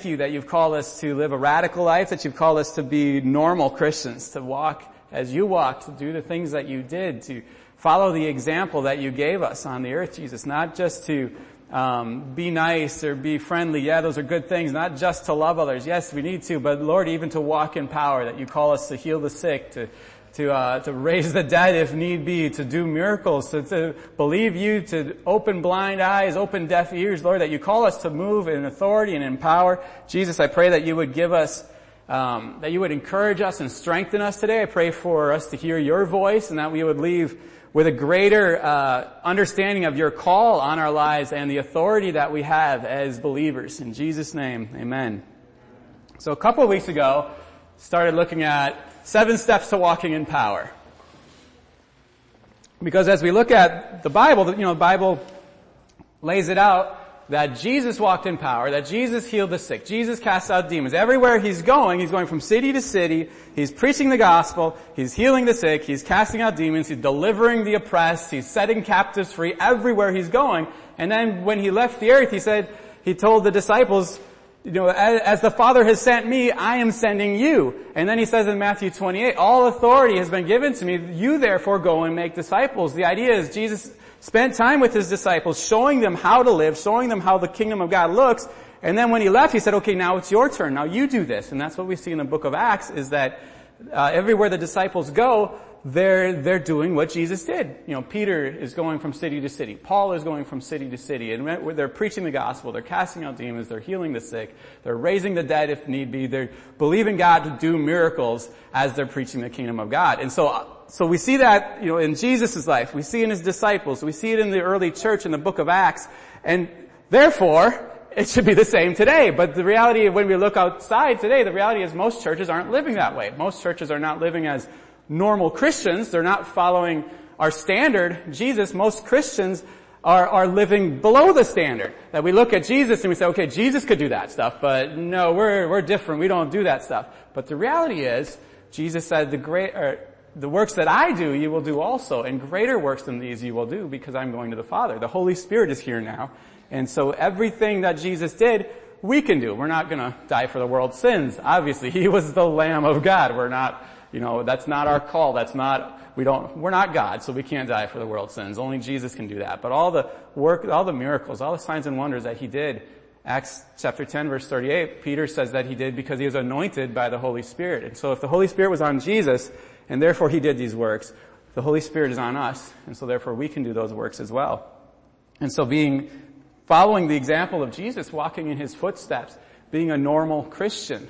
you that you've called us to live a radical life, that you've called us to be normal Christians, to walk as you walked, to do the things that you did, to follow the example that you gave us on the earth, Jesus. Not just to be nice or be friendly. Yeah, those are good things. Not just to love others. Yes, we need to, but Lord, even to walk in power, that you call us to heal the sick, to raise the dead if need be, to do miracles, to believe you, to open blind eyes, open deaf ears, Lord, that you call us to move in authority and in power. Jesus, I pray that you would give us, that you would encourage us and strengthen us today. I pray for us to hear your voice and that we would leave with a greater understanding of your call on our lives and the authority that we have as believers. In Jesus' name, amen. So a couple of weeks ago, started looking at 7 steps to walking in power. Because as we look at the Bible, the Bible lays it out that Jesus walked in power, that Jesus healed the sick, Jesus cast out demons. Everywhere he's going from city to city, he's preaching the gospel, he's healing the sick, he's casting out demons, he's delivering the oppressed, he's setting captives free everywhere he's going. And then when he left the earth, he told the disciples, as the Father has sent me, I am sending you. And then he says in Matthew 28, all authority has been given to me. You therefore go and make disciples. The idea is Jesus spent time with his disciples, showing them how to live, showing them how the kingdom of God looks. And then when he left, he said, okay, now it's your turn. Now you do this. And that's what we see in the book of Acts, is that everywhere the disciples go, they're doing what Jesus did. Peter is going from city to city. Paul is going from city to city. And they're preaching the gospel. They're casting out demons. They're healing the sick. They're raising the dead if need be. They're believing God to do miracles as they're preaching the kingdom of God. And so we see that, in Jesus' life. We see it in his disciples. We see it in the early church in the book of Acts. And therefore, it should be the same today. But the reality, when we look outside today, the reality is most churches aren't living that way. Most churches are not living as normal Christians. They're not following our standard, Jesus. Most Christians are living below the standard. That we look at Jesus and we say, okay, Jesus could do that stuff, but no, we're different. We don't do that stuff. But the reality is, Jesus said, the works that I do, you will do also, and greater works than these you will do, because I'm going to the Father. The Holy Spirit is here now. And so everything that Jesus did, we can do. We're not gonna die for the world's sins. Obviously, he was the Lamb of God. We're not, that's not our call. We're not God, so we can't die for the world's sins. Only Jesus can do that. But all the work, all the miracles, all the signs and wonders that he did, Acts chapter 10 verse 38, Peter says that he did because he was anointed by the Holy Spirit. And so if the Holy Spirit was on Jesus, and therefore he did these works, the Holy Spirit is on us, and so therefore we can do those works as well. And so following the example of Jesus, walking in his footsteps, being a normal Christian,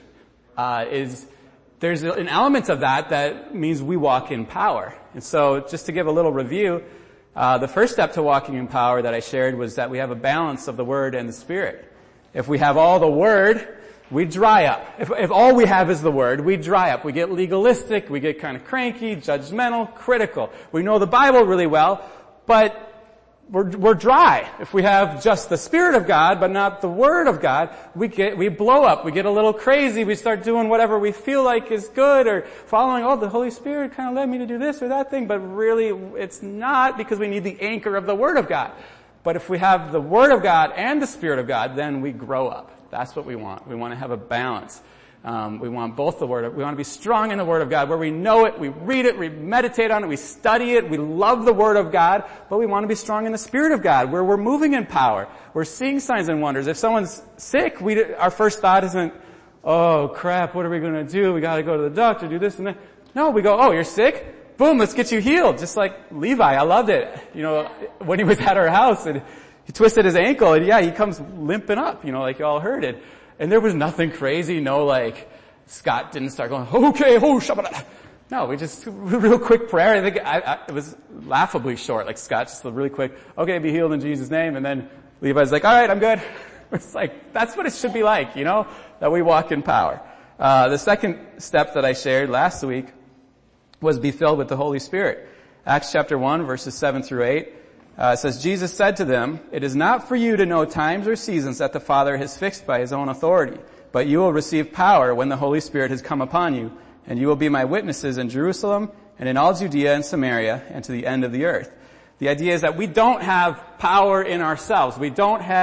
there's an element of that means we walk in power. And so just to give a little review, the first step to walking in power that I shared was that we have a balance of the Word and the Spirit. If we have all the Word, we dry up. If all we have is the Word, we dry up. We get legalistic, we get kind of cranky, judgmental, critical. We know the Bible really well, but we're dry. If we have just the Spirit of God, but not the Word of God, we blow up. We get a little crazy. We start doing whatever we feel like is good, or following, the Holy Spirit kind of led me to do this or that thing, but really it's not, because we need the anchor of the Word of God. But if we have the Word of God and the Spirit of God, then we grow up. That's what we want. We want to have a balance. We want both we want to be strong in the Word of God, where we know it, we read it, we meditate on it, we study it, we love the Word of God, but we want to be strong in the Spirit of God, where we're moving in power. We're seeing signs and wonders. If someone's sick, our first thought isn't, oh crap, what are we going to do? We got to go to the doctor, do this and that. No, we go, you're sick? Boom, let's get you healed. Just like Levi, I loved it. When he was at our house and he twisted his ankle, and he comes limping up, like you all heard it. And there was nothing crazy, Scott didn't start going, okay, shabbat. No, we just, real quick prayer. I think it was laughably short, like Scott, just really quick, okay, be healed in Jesus' name. And then Levi's like, all right, I'm good. It's like, that's what it should be like, that we walk in power. The second step that I shared last week was be filled with the Holy Spirit. Acts chapter 1, verses 7 through 8. It says, Jesus said to them, it is not for you to know times or seasons that the Father has fixed by his own authority, but you will receive power when the Holy Spirit has come upon you, and you will be my witnesses in Jerusalem and in all Judea and Samaria and to the end of the earth. The idea is that we don't have power in ourselves. We don't have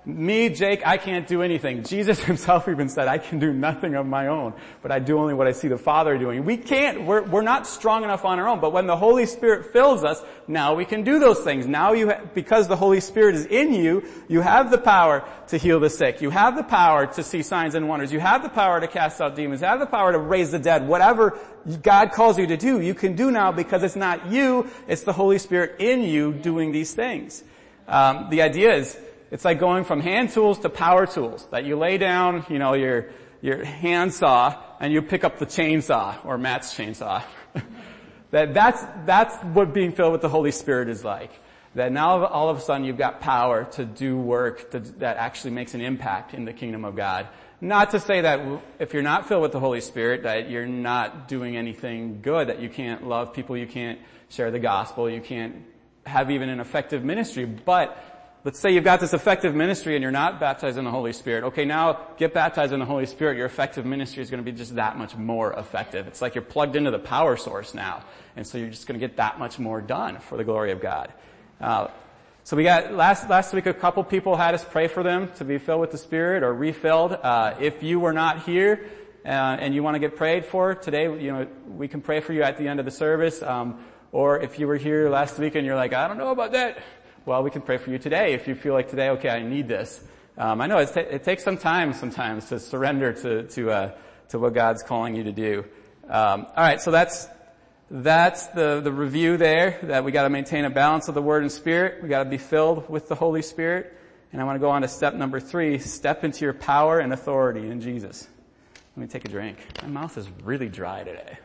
me, Jake, I can't do anything. Jesus himself even said, I can do nothing of my own, but I do only what I see the Father doing. We're not strong enough on our own, but when the Holy Spirit fills us, now we can do those things. Now because the Holy Spirit is in you, you have the power to heal the sick. You have the power to see signs and wonders. You have the power to cast out demons. You have the power to raise the dead. Whatever God calls you to do, you can do now because it's not you, it's the Holy Spirit in you doing these things. The idea is, it's like going from hand tools to power tools, that you lay down, your hand saw and you pick up the chainsaw or Matt's chainsaw. That's what being filled with the Holy Spirit is like. That now all of a sudden you've got power to do work that actually makes an impact in the kingdom of God. Not to say that if you're not filled with the Holy Spirit that you're not doing anything good, that you can't love people, you can't share the gospel, you can't have even an effective ministry, but let's say you've got this effective ministry and you're not baptized in the Holy Spirit. Okay, now get baptized in the Holy Spirit. Your effective ministry is going to be just that much more effective. It's like you're plugged into the power source now. And so you're just going to get that much more done for the glory of God. So we got last week a couple people had us pray for them to be filled with the Spirit or refilled. If you were not here and you want to get prayed for today, we can pray for you at the end of the service. Or if you were here last week and you're like, I don't know about that. Well, we can pray for you today if you feel like today, okay, I need this. I know it takes some time sometimes to surrender to what God's calling you to do. All right, so that's the review there, that we got to maintain a balance of the Word and Spirit. We got to be filled with the Holy Spirit. And I want to go on to step number 3, step into your power and authority in Jesus. Let me take a drink. My mouth is really dry today.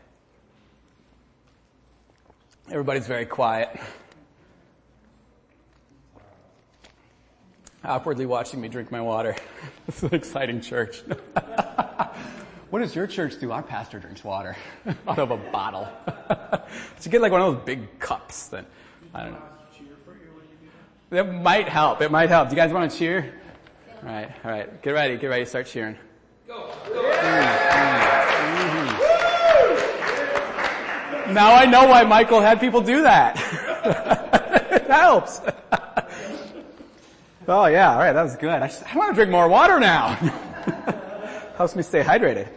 Everybody's very quiet. Awkwardly watching me drink my water. It's an exciting church. What does your church do? Our pastor drinks water out of a bottle. To get like one of those big cups then. I don't know. That might help. It might help. Do you guys want to cheer? All right. Get ready. Start cheering. Go. Now I know why Michael had people do that. It helps. Oh yeah, all right, that was good. I want to drink more water now. Helps me stay hydrated.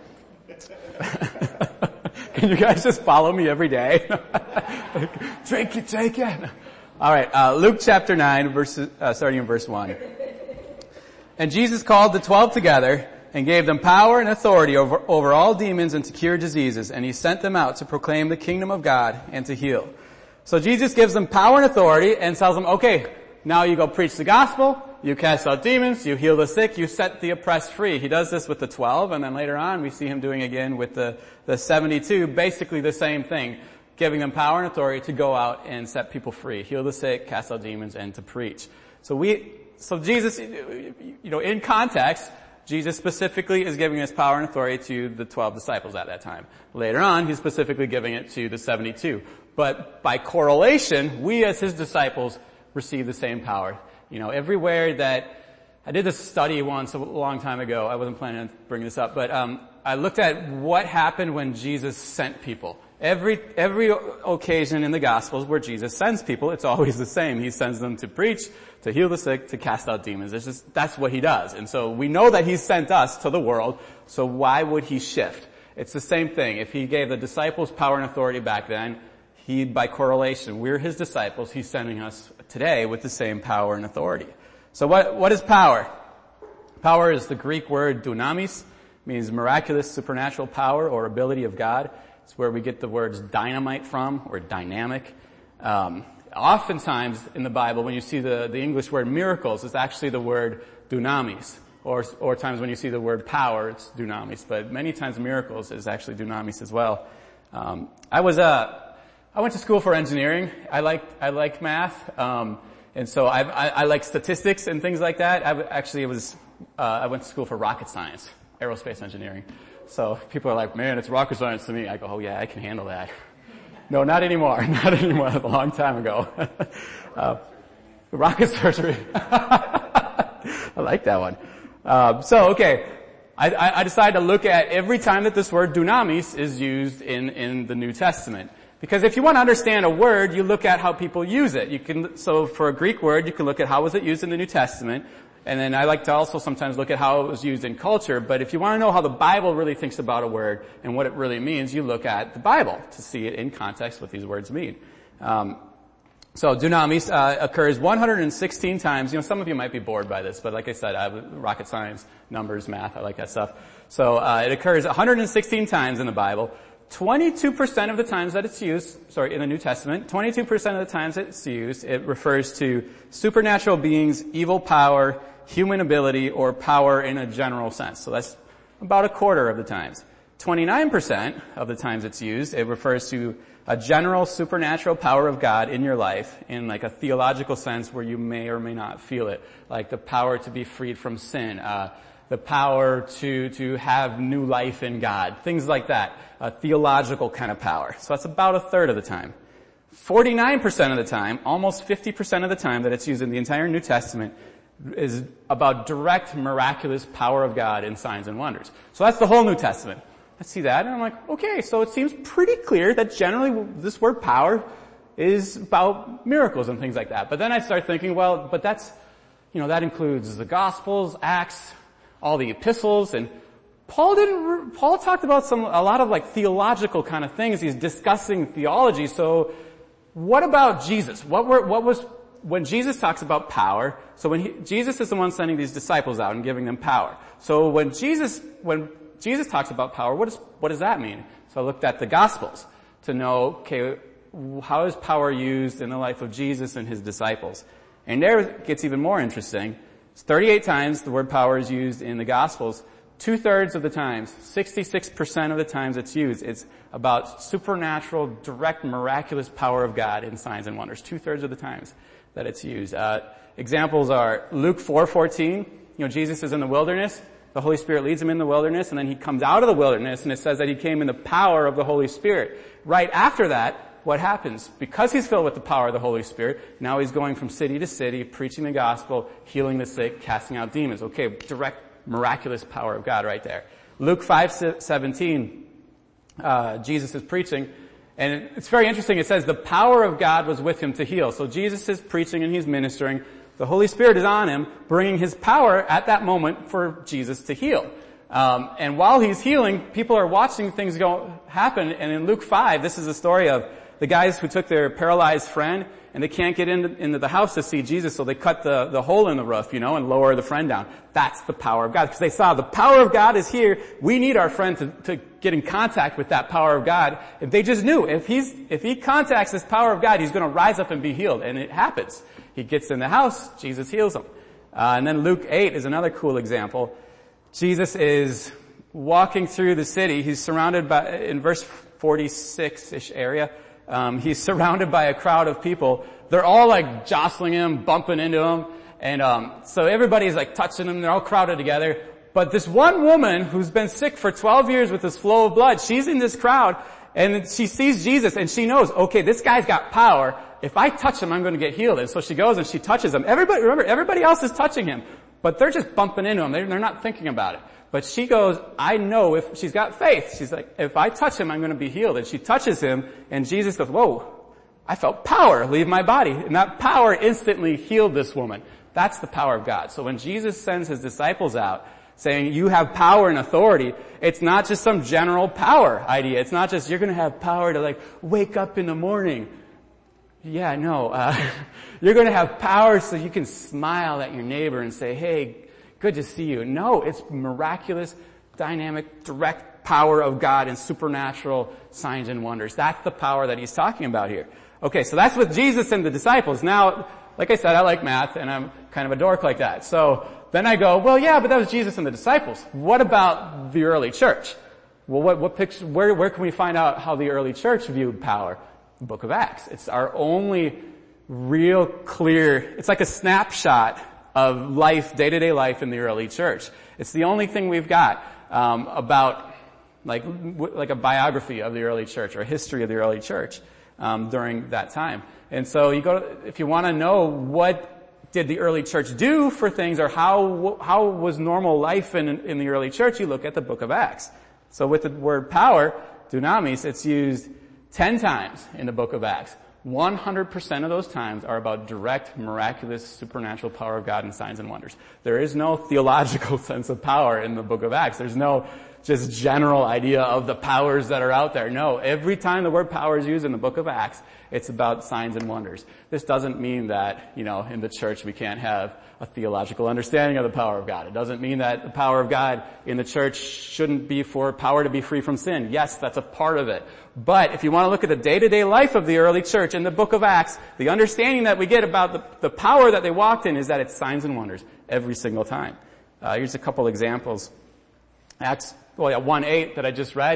Can you guys just follow me every day? Drink it, take it. All right, Luke chapter 9, starting in verse 1. And Jesus called the 12 together and gave them power and authority over all demons and to cure diseases. And he sent them out to proclaim the kingdom of God and to heal. So Jesus gives them power and authority and tells them, okay, now you go preach the gospel, you cast out demons, you heal the sick, you set the oppressed free. He does this with the 12, and then later on we see him doing again with the 72, basically the same thing, giving them power and authority to go out and set people free, heal the sick, cast out demons, and to preach. So Jesus, in context, Jesus specifically is giving his power and authority to the 12 disciples at that time. Later on, he's specifically giving it to the 72. But by correlation, we as his disciples receive the same power. Everywhere that, I did this study once a long time ago. I wasn't planning on bringing this up, but I looked at what happened when Jesus sent people. Every occasion in the Gospels where Jesus sends people, it's always the same. He sends them to preach, to heal the sick, to cast out demons. That's what he does. And so we know that he's sent us to the world, so why would he shift? It's the same thing. If he gave the disciples power and authority back then, by correlation, we're his disciples. He's sending us today with the same power and authority. So what is power? Power is the Greek word dunamis, means miraculous supernatural power or ability of God. It's where we get the words dynamite from, or dynamic. Oftentimes in the Bible, when you see the English word miracles, it's actually the word dunamis. Or times when you see the word power, it's dunamis. But many times miracles is actually dunamis as well. I went to school for engineering. I liked math. And so I like statistics and things like that. I went to school for rocket science, aerospace engineering. So people are like, man, it's rocket science to me. I go, oh yeah, I can handle that. No, not anymore. Not anymore. A long time ago. Rocket surgery. I like that one. Okay. I decided to look at every time that this word dunamis is used in the New Testament. Because if you want to understand a word, you look at how people use it. So for a Greek word, you can look at how was it used in the New Testament. And then I like to also sometimes look at how it was used in culture. But if you want to know how the Bible really thinks about a word and what it really means, you look at the Bible to see it in context what these words mean. So dunamis occurs 116 times. Some of you might be bored by this, but like I said, rocket science, numbers, math, I like that stuff. So it occurs 116 times in the Bible. 22% of the times that it's used, in the New Testament, 22% of the times it's used, it refers to supernatural beings, evil power, human ability, or power in a general sense. So that's about a quarter of the times. 29% of the times it's used, it refers to a general supernatural power of God in your life in like a theological sense where you may or may not feel it, like the power to be freed from sin, the power to have new life in God, things like that, a theological kind of power. So that's about a third of the time. 49% of the time, almost 50% of the time that it's used in the entire New Testament is about direct miraculous power of God in signs and wonders. So that's the whole New Testament. I see that and I'm like, okay, so it seems pretty clear that generally this word power is about miracles and things like that. But then I start thinking, well, but that's, that includes the Gospels, Acts, all the epistles, and Paul talked about a lot of like theological kind of things. He's discussing theology. So what about Jesus? When Jesus talks about power, so when Jesus is the one sending these disciples out and giving them power. So when Jesus talks about power, what does that mean? So I looked at the Gospels to know, okay, how is power used in the life of Jesus and his disciples? And there it gets even more interesting. It's 38 times the word power is used in the Gospels. 2/3 of the times, 66% of the times it's used, it's about supernatural, direct, miraculous power of God in signs and wonders. 2/3 of the times that it's used. Examples are Luke 4:14. Jesus is in the wilderness. The Holy Spirit leads him in the wilderness, and then he comes out of the wilderness, and it says that he came in the power of the Holy Spirit. Right after that, what happens? Because he's filled with the power of the Holy Spirit, now he's going from city to city, preaching the gospel, healing the sick, casting out demons. Okay, direct, miraculous power of God right there. Luke 5:17, Jesus is preaching, and it's very interesting. It says the power of God was with him to heal. So Jesus is preaching and he's ministering. The Holy Spirit is on him, bringing his power at that moment for Jesus to heal. And while he's healing, people are watching things happen. And in Luke 5, this is the story of the guys who took their paralyzed friend, and they can't get into the house to see Jesus, so they cut the hole in the roof, and lower the friend down. That's the power of God, because they saw the power of God is here. We need our friend to get in contact with that power of God. If they just knew, if he contacts this power of God, he's going to rise up and be healed. And it happens. He gets in the house, Jesus heals him. And then Luke 8 is another cool example. Jesus is walking through the city. He's surrounded by, in verse 46-ish area, he's surrounded by a crowd of people. They're all like jostling him, bumping into him. And so everybody's like touching him. They're all crowded together. But this one woman who's been sick for 12 years with this flow of blood, she's in this crowd and she sees Jesus and she knows, okay, this guy's got power. If I touch him, I'm going to get healed. And so she goes and she touches him. Everybody else is touching him, but they're just bumping into him. They're not thinking about it. But she goes, I know if she's got faith. She's like, if I touch him, I'm going to be healed. And she touches him and Jesus goes, whoa, I felt power leave my body. And that power instantly healed this woman. That's the power of God. So when Jesus sends his disciples out saying you have power and authority, it's not just some general power idea. It's not just you're going to have power to like wake up in the morning. Yeah, no, you're going to have power so you can smile at your neighbor and say, hey, good to see you. No, it's miraculous, dynamic, direct power of God and supernatural signs and wonders. That's the power that he's talking about here. Okay, so that's with Jesus and the disciples. Now, like I said, I like math and I'm kind of a dork like that. So then I go, well, yeah, but that was Jesus and the disciples. What about the early church? Well, what picture, where can we find out how the early church viewed power? The book of Acts. It's our only real clear, it's like a snapshot of life, day-to-day life in the early church. It's the only thing we've got about like a biography of the early church or a history of the early church during that time. And so if you want to know what did the early church do for things or how was normal life in the early church, you look at the book of Acts. So with the word power, dunamis, it's used 10 times in the book of Acts. 100% of those times are about direct, miraculous, supernatural power of God and signs and wonders. There is no theological sense of power in the book of Acts. There's no just general idea of the powers that are out there. No, every time the word power is used in the book of Acts, it's about signs and wonders. This doesn't mean that, in the church we can't have a theological understanding of the power of God. It doesn't mean that the power of God in the church shouldn't be for power to be free from sin. Yes, that's a part of it. But if you want to look at the day-to-day life of the early church in the book of Acts, the understanding that we get about the power that they walked in is that it's signs and wonders every single time. Here's a couple examples. Acts 1:8 that I just read,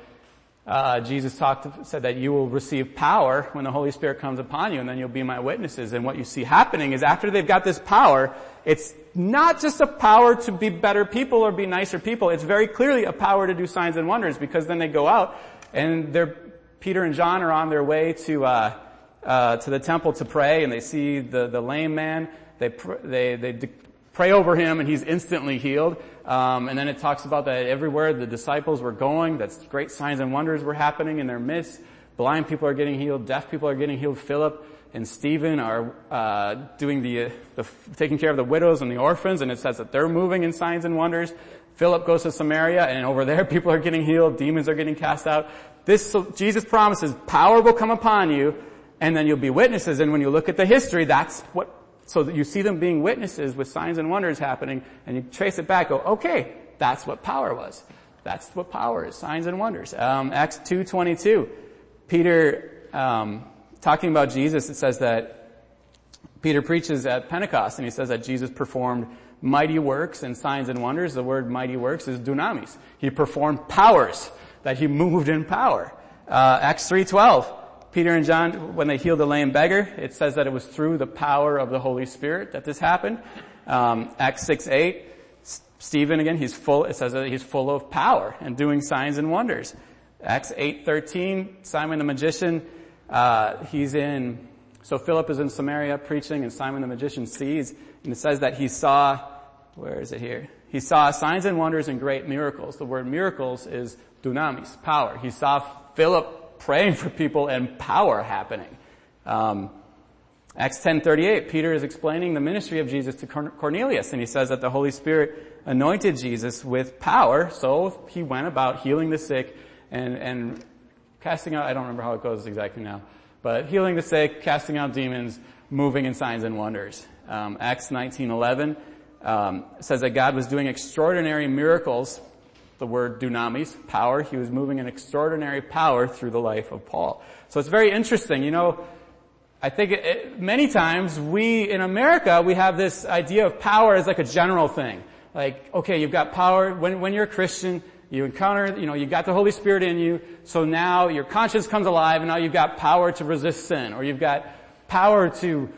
Jesus said that you will receive power when the Holy Spirit comes upon you, and then you'll be my witnesses. And what you see happening is after they've got this power, it's not just a power to be better people or be nicer people. It's very clearly a power to do signs and wonders, because then they go out and Peter and John are on their way to the temple to pray, and they see the lame man. They pray over him, and he's instantly healed. And then it talks about that everywhere the disciples were going, that great signs and wonders were happening in their midst. Blind people are getting healed. Deaf people are getting healed. Philip and Stephen are doing the taking care of the widows and the orphans, and it says that they're moving in signs and wonders. Philip goes to Samaria, and over there people are getting healed. Demons are getting cast out. Jesus promises power will come upon you, and then you'll be witnesses. And when you look at the history, so that you see them being witnesses with signs and wonders happening, and you trace it back, go, okay, that's what power was. That's what power is, signs and wonders. Acts 2:22, Peter, talking about Jesus, it says that Peter preaches at Pentecost, and he says that Jesus performed mighty works and signs and wonders. The word mighty works is dunamis. He performed powers, that he moved in power. Acts 3:12. Peter and John, when they healed the lame beggar, it says that it was through the power of the Holy Spirit that this happened. Acts 6:8, Stephen again, it says that he's full of power and doing signs and wonders. Acts 8:13, Simon the magician, so Philip is in Samaria preaching, and Simon the magician sees, and it says that he saw, where is it here? He saw signs and wonders and great miracles. The word miracles is dunamis, power. He saw Philip praying for people and power happening. Acts 10:38, Peter is explaining the ministry of Jesus to Cornelius, and he says that the Holy Spirit anointed Jesus with power, so he went about healing the sick and casting out, I don't remember how it goes exactly now, but healing the sick, casting out demons, moving in signs and wonders. Acts 19:11 says that God was doing extraordinary miracles. The word dunamis, power. He was moving in extraordinary power through the life of Paul. So it's very interesting. I think many times in America, we have this idea of power as like a general thing. Like, okay, you've got power. When you're a Christian, you encounter, you got the Holy Spirit in you. So now your conscience comes alive, and now you've got power to resist sin, or you've got power to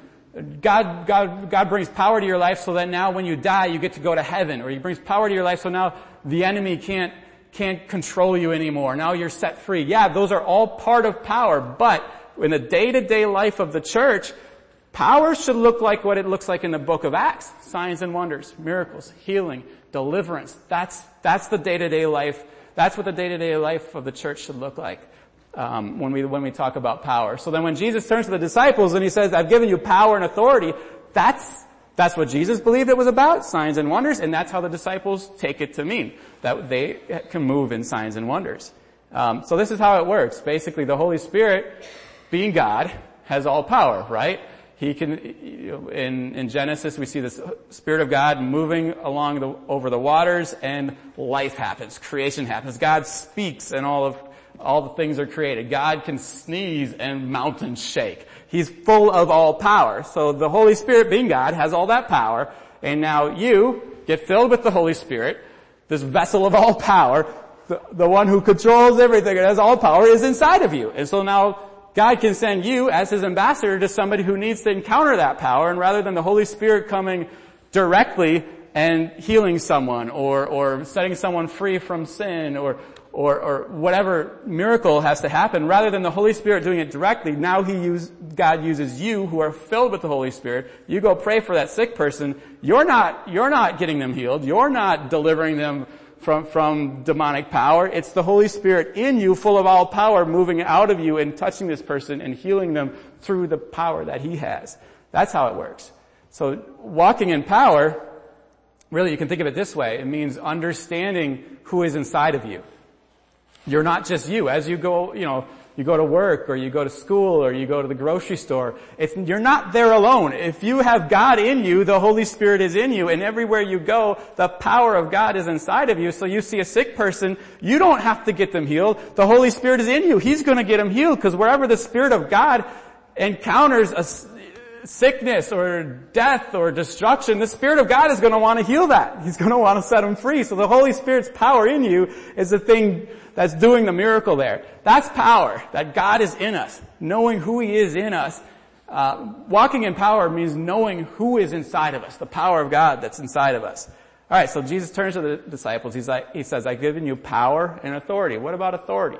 God brings power to your life so that now when you die, you get to go to heaven, or he brings power to your life so now the enemy can't control you anymore. Now you're set free. Yeah, those are all part of power, but in the day-to-day life of the church, power should look like what it looks like in the book of Acts. Signs and wonders, miracles, healing, deliverance. That's the day-to-day life. That's what the day-to-day life of the church should look like. When we talk about power. So then when Jesus turns to the disciples and he says, I've given you power and authority, that's what Jesus believed it was about, signs and wonders, and that's how the disciples take it to mean, that they can move in signs and wonders. So this is how it works. Basically, the Holy Spirit, being God, has all power, right? He can, in Genesis, we see the Spirit of God moving over the waters, and life happens, creation happens. God speaks, and all the things are created. God can sneeze and mountains shake. He's full of all power. So the Holy Spirit, being God, has all that power. And now you get filled with the Holy Spirit, this vessel of all power. The one who controls everything and has all power is inside of you. And so now God can send you as his ambassador to somebody who needs to encounter that power. And rather than the Holy Spirit coming directly and healing someone or setting someone free from sin or whatever miracle has to happen, rather than the Holy Spirit doing it directly, now God uses you who are filled with the Holy Spirit. You go pray for that sick person. You're not getting them healed. You're not delivering them from demonic power. It's the Holy Spirit in you, full of all power, moving out of you and touching this person and healing them through the power that he has. That's how it works. So walking in power, really you can think of it this way. It means understanding who is inside of you. You're not just you. As you go, you go to work or you go to school or you go to the grocery store, you're not there alone. If you have God in you, the Holy Spirit is in you, and everywhere you go, the power of God is inside of you. So you see a sick person, you don't have to get them healed. The Holy Spirit is in you. He's going to get them healed, because wherever the Spirit of God encounters a sickness or death or destruction, the Spirit of God is going to want to heal that. He's going to want to set them free. So the Holy Spirit's power in you is the thing that's doing the miracle there. That's power, that God is in us, knowing who he is in us. Walking in power means knowing who is inside of us, the power of God that's inside of us. All right, so Jesus turns to the disciples. He says, I've given you power and authority. What about authority?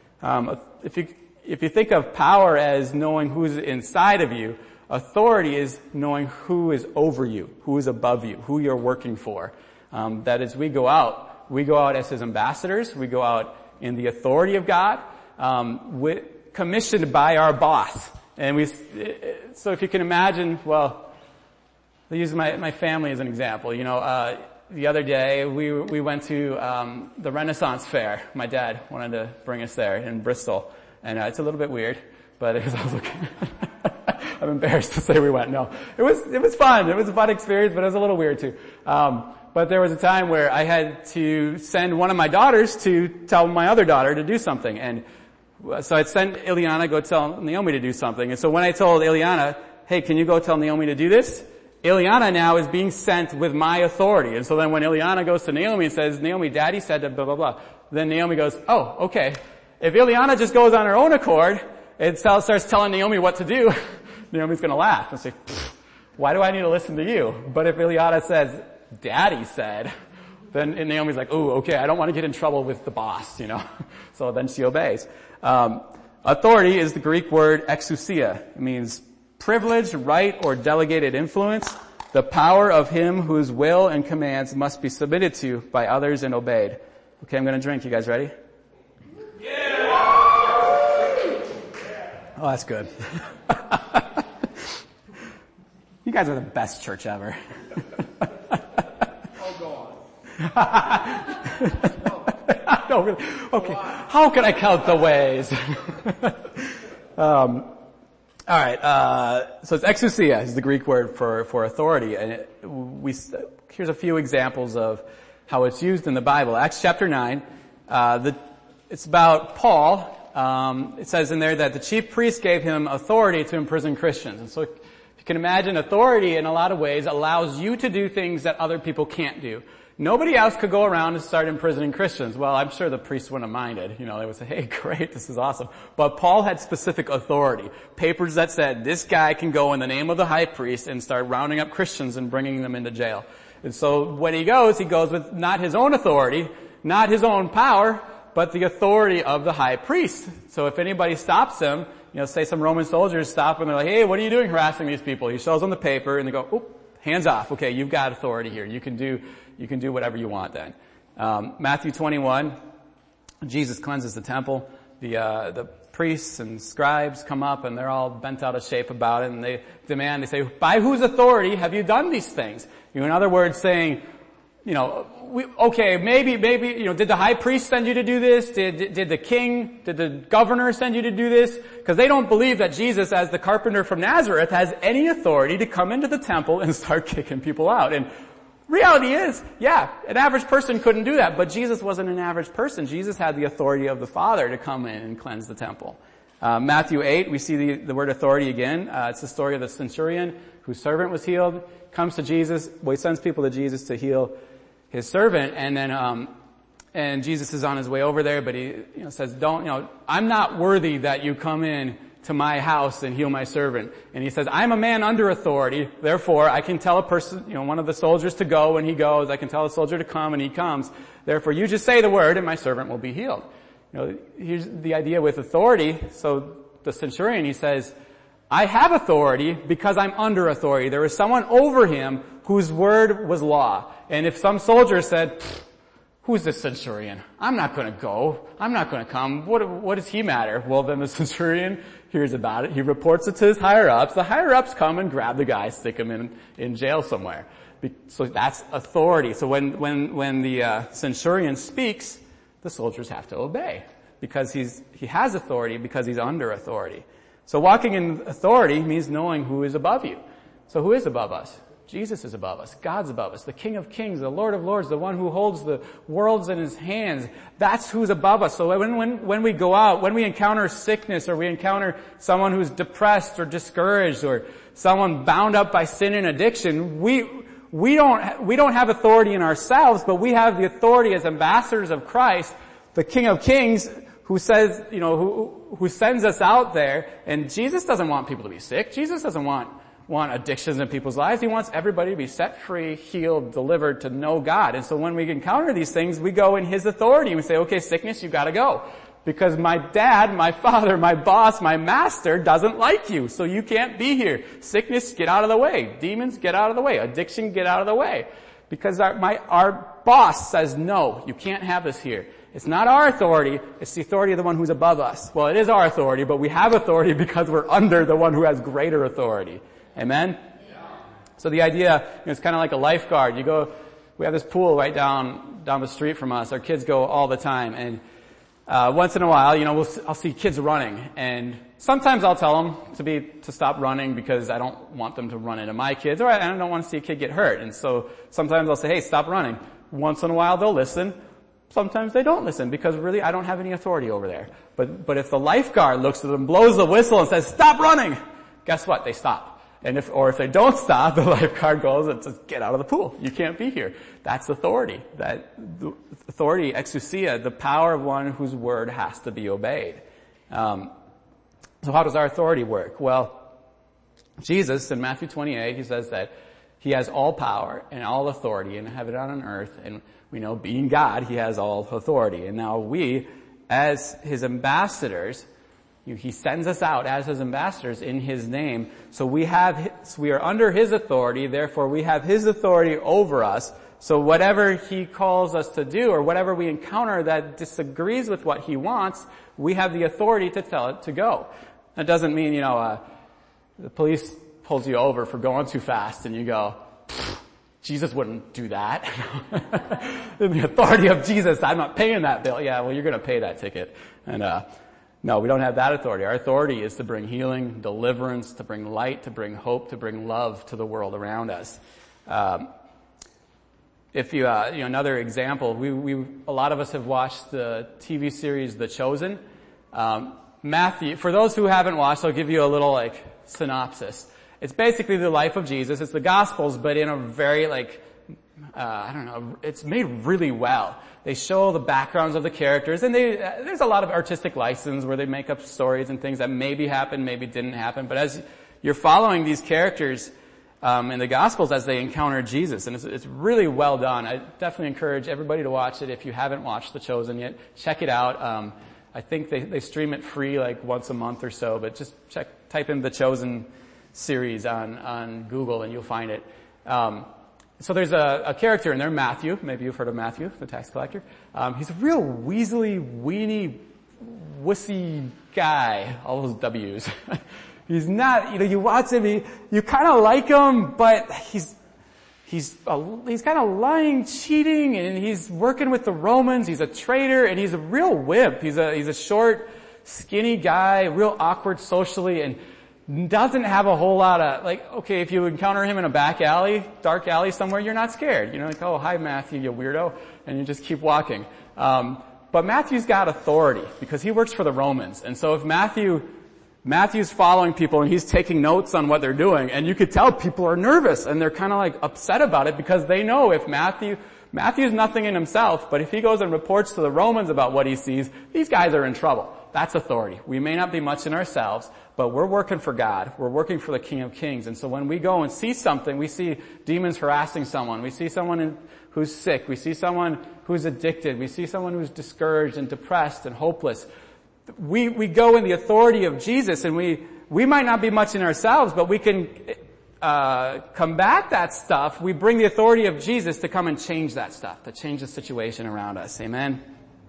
If you think of power as knowing who's inside of you, authority is knowing who is over you, who is above you, who you're working for. That as we go out as his ambassadors, we go out in the authority of God, commissioned by our boss. And so if you can imagine, well, I'll use my family as an example. The other day we went to the Renaissance Fair. My dad wanted to bring us there in Bristol. And it's a little bit weird, but it was also I'm embarrassed to say we went. No, it was fun. It was a fun experience, but it was a little weird too. But there was a time where I had to send one of my daughters to tell my other daughter to do something. And so I'd send Ileana, go tell Naomi to do something. And so when I told Ileana, hey, can you go tell Naomi to do this? Ileana now is being sent with my authority. And so then when Ileana goes to Naomi and says, Naomi, Daddy said blah, blah, blah. Then Naomi goes, oh, okay. If Ileana just goes on her own accord and starts telling Naomi what to do, Naomi's going to laugh and say, why do I need to listen to you? But if Ileana says, Daddy said, then Naomi's like, oh, okay, I don't want to get in trouble with the boss, So then she obeys. Authority is the Greek word exousia. It means privilege, right, or delegated influence, the power of him whose will and commands must be submitted to by others and obeyed. Okay, I'm going to drink. You guys ready? Yeah! Oh, that's good. You guys are the best church ever. No, really. Okay. How can I count the ways? All right. So it's exousia is the Greek word for authority, and here's a few examples of how it's used in the Bible. Acts chapter 9. It's about Paul. It says in there that the chief priest gave him authority to imprison Christians, and so you can imagine authority in a lot of ways allows you to do things that other people can't do. Nobody else could go around and start imprisoning Christians. Well, I'm sure the priests wouldn't have minded. They would say, hey, great, this is awesome. But Paul had specific authority. Papers that said, this guy can go in the name of the high priest and start rounding up Christians and bringing them into jail. And so when he goes with not his own authority, not his own power, but the authority of the high priest. So if anybody stops him, say some Roman soldiers stop him and they're like, hey, what are you doing harassing these people? He shows them the paper and they go, oop, hands off. Okay, you've got authority here. You can do whatever you want then. Matthew 21, Jesus cleanses the temple. The priests and scribes come up and they're all bent out of shape about it, and they say, by whose authority have you done these things? In other words, saying, maybe, did the high priest send you to do this? Did the governor send you to do this? Because they don't believe that Jesus, as the carpenter from Nazareth, has any authority to come into the temple and start kicking people out. And reality is, an average person couldn't do that, but Jesus wasn't an average person. Jesus had the authority of the Father to come in and cleanse the temple. Matthew 8, we see the word authority again. It's the story of the centurion whose servant was healed, comes to Jesus, he sends people to Jesus to heal his servant, and then, and Jesus is on his way over there, but he, says, I'm not worthy that you come in to my house and heal my servant. And he says, I'm a man under authority, therefore I can tell a person, one of the soldiers to go and he goes, I can tell a soldier to come and he comes. Therefore you just say the word and my servant will be healed. Here's the idea with authority. So the centurion, he says, I have authority because I'm under authority. There is someone over him whose word was law. And if some soldier said, who's the centurion? I'm not going to go. I'm not going to come. What does he matter? Well, then the centurion hears about it. He reports it to his higher-ups. The higher-ups come and grab the guy, stick him in jail somewhere. So that's authority. So when the centurion speaks, the soldiers have to obey because he has authority because he's under authority. So walking in authority means knowing who is above you. So who is above us? Jesus is above us. God's above us. The King of Kings, the Lord of Lords, the one who holds the worlds in his hands. That's who's above us. So when we go out, when we encounter sickness or we encounter someone who's depressed or discouraged or someone bound up by sin and addiction, we don't have authority in ourselves, but we have the authority as ambassadors of Christ, the King of Kings, who says, who sends us out there. And Jesus doesn't want people to be sick. Jesus doesn't want addictions in people's lives. He wants everybody to be set free, healed, delivered, to know God. And so when we encounter these things, we go in his authority. We say, okay, sickness, you've got to go. Because my dad, my father, my boss, my master doesn't like you, so you can't be here. Sickness, get out of the way. Demons, get out of the way. Addiction, get out of the way. Because our boss says, no, you can't have this here. It's not our authority, it's the authority of the one who's above us. Well, it is our authority, but we have authority because we're under the one who has greater authority. Amen? Yeah. So the idea, it's kind of like a lifeguard. We have this pool right down the street from us. Our kids go all the time, and once in a while, I'll see kids running, and sometimes I'll tell them to stop running because I don't want them to run into my kids, or I don't want to see a kid get hurt. And so sometimes I'll say, hey, stop running. Once in a while they'll listen. Sometimes they don't listen because really I don't have any authority over there. But if the lifeguard looks at them, blows the whistle and says, stop running, guess what? They stop. And if they don't stop, the lifeguard goes and says, get out of the pool. You can't be here. That's authority. That authority, exousia, the power of one whose word has to be obeyed. So how does our authority work? Well, Jesus in Matthew 28, he says that he has all power and all authority in heaven and on earth. And we know being God, he has all authority. And now we, as his ambassadors, he sends us out as his ambassadors in his name. So we are under his authority, therefore we have his authority over us. So whatever he calls us to do or whatever we encounter that disagrees with what he wants, we have the authority to tell it to go. That doesn't mean, the police pulls you over for going too fast and you go, Jesus wouldn't do that. In the authority of Jesus, I'm not paying that bill. Yeah, well, you're going to pay that ticket. And no, we don't have that authority. Our authority is to bring healing, deliverance, to bring light, to bring hope, to bring love to the world around us. If you, another example, a lot of us have watched the TV series The Chosen. Matthew, for those who haven't watched, I'll give you a little synopsis. It's basically the life of Jesus. It's the Gospels, but in a very it's made really well. They show the backgrounds of the characters, and there's a lot of artistic license where they make up stories and things that maybe happened, maybe didn't happen. But as you're following these characters in the Gospels as they encounter Jesus, and it's really well done. I definitely encourage everybody to watch it. If you haven't watched The Chosen yet, check it out. I think they stream it free once a month or so, but just type in The Chosen series on Google and you'll find it. So there's a character in there, Matthew. Maybe you've heard of Matthew, the tax collector. He's a real weaselly, weenie, wussy guy. All those W's. He's not, you watch him, you kind of like him, but he's kind of lying, cheating, and he's working with the Romans. He's a traitor, and he's a real wimp. He's a short, skinny guy, real awkward socially, and doesn't have a whole lot of, okay, if you encounter him in a back alley, dark alley somewhere, you're not scared. You're oh, hi Matthew, you weirdo, and you just keep walking. But Matthew's got authority because he works for the Romans. And so if Matthew's following people and he's taking notes on what they're doing, and you could tell people are nervous and they're kind of upset about it because they know if Matthew's nothing in himself, but if he goes and reports to the Romans about what he sees, these guys are in trouble. That's authority. We may not be much in ourselves, but we're working for God. We're working for the King of Kings. And so when we go and see something, we see demons harassing someone, we see someone who's sick, we see someone who's addicted, we see someone who's discouraged and depressed and hopeless. We go in the authority of Jesus, and we might not be much in ourselves, but we can combat that stuff, we bring the authority of Jesus to come and change that stuff, to change the situation around us. Amen?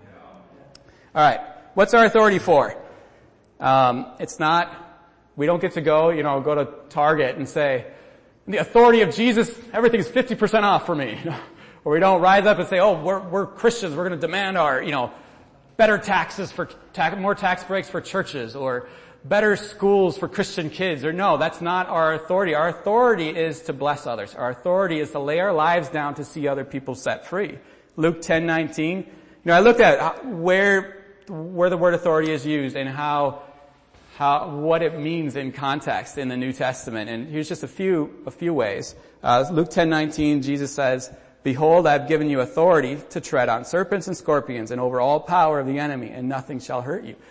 All right. What's our authority for? It's not, we don't get to go to Target and say, the authority of Jesus, everything's 50% off for me. Or we don't rise up and say, oh, we're Christians, we're going to demand our, better taxes more tax breaks for churches, or better schools for Christian kids. Or no, that's not our authority. Our authority is to bless others. Our authority is to lay our lives down to see other people set free. Luke 10:19. I looked at where the word authority is used and what it means in context in the New Testament. And here's just a few ways. Luke 10:19, Jesus says, "Behold, I have given you authority to tread on serpents and scorpions and over all power of the enemy, and nothing shall hurt you."